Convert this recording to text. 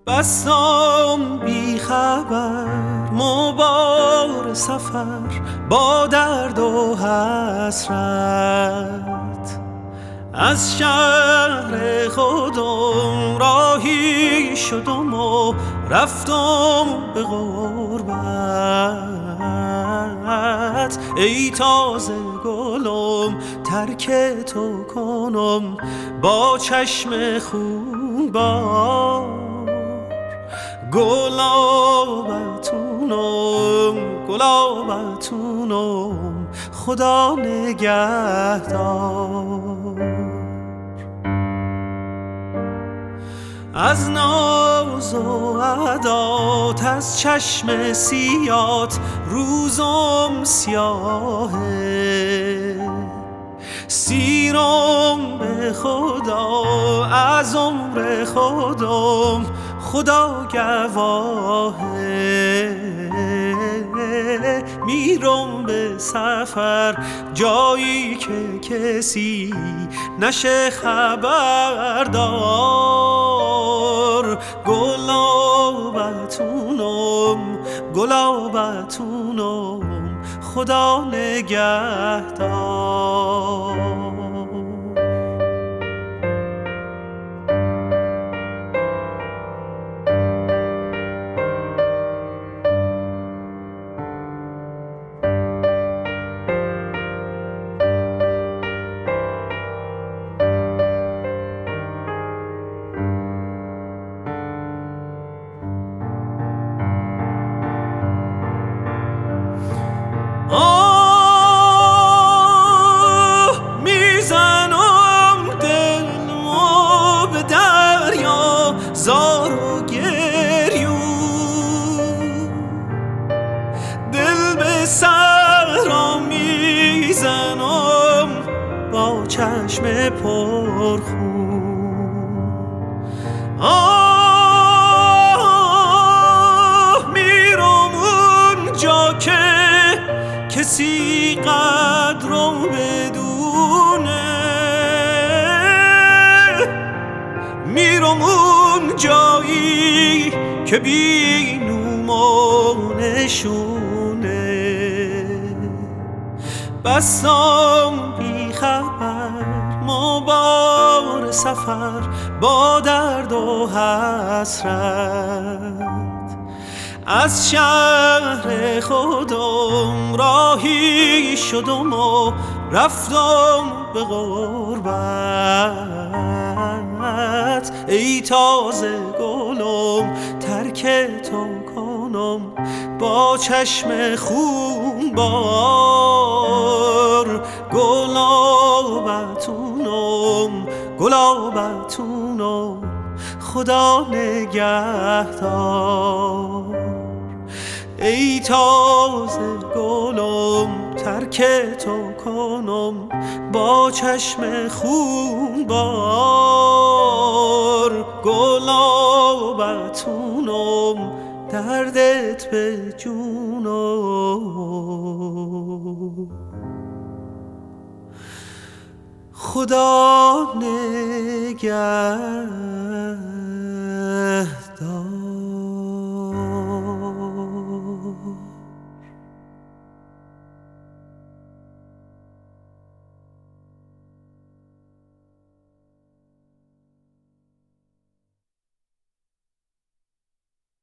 بستم بی خبر مبار سفر با درد و حسرت، از شهر خودم راهی شدم و رفتم به غربت. ای تازه گلم ترک تو کنم با چشم خونبار. گلابتونم خدا نگهدار. از ناز و عدات، از چشم سیات روزم سیاهه. سیرم به خدا از عمر خودم خدا گواهه. میرم به سفر جایی که کسی نشه خبردار. گلابتونم خدا نگهدار. میزنم دلمو به دریا زار و گریون، دل به صحرا میزنم با چشم پرخون. میرم اونجا که کسی قدرم بدونه. میرم اون جایی که بی نوم و نشونه. بستم بی خبر مبار سفر با درد و حسرت، از شهر خودم راهی شدم و رفتم به غربت. ای تازه گلم ترک تو کنم با چشم خونبار. گلابتونم خدا نگهدار. ای تازه گلم ترک تو کنم با چشم خونبار. گلابتونم دردت به جونم خدا نگهدار.